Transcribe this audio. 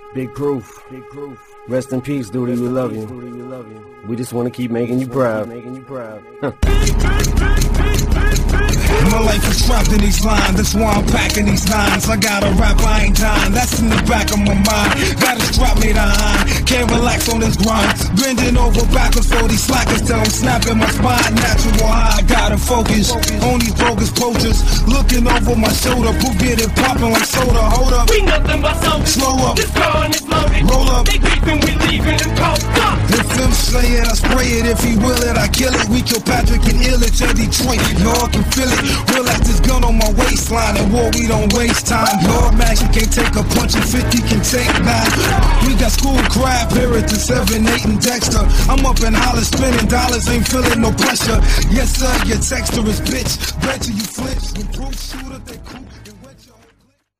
Big proof. Rest in peace, dude. We love you. We just want to keep making you proud. My life is trapped in these lines, that's why I'm packing these lines. I gotta rap, I ain't dying, that's in the back of my mind. Got a strap made of iron, can't relax on this grind. Bending over backwards for these slackers till I'm snapping my spine. Natural high, gotta focus on these bogus poachers. Looking over my shoulder, who get it popping like soda. Hold up, we nothing but soldiers. Slow up, this gun is loaded. Roll up, they creeping, we leaving them cold. If him slay it, I spray it. If he will it, I kill it. We kill Patrick and Illich at Detroit. Y'all can feel it. Relax this gun on my waistline. In war, we don't waste time. Lord Max, you can't take a punch and 50 can take 9. We got school crab, Parrot to 7, 8, and Dexter. I'm up in Hollis spending dollars, ain't feeling no pressure. Yes, sir, your texter is bitch. Bet you flinch. When proof shooter, they cool.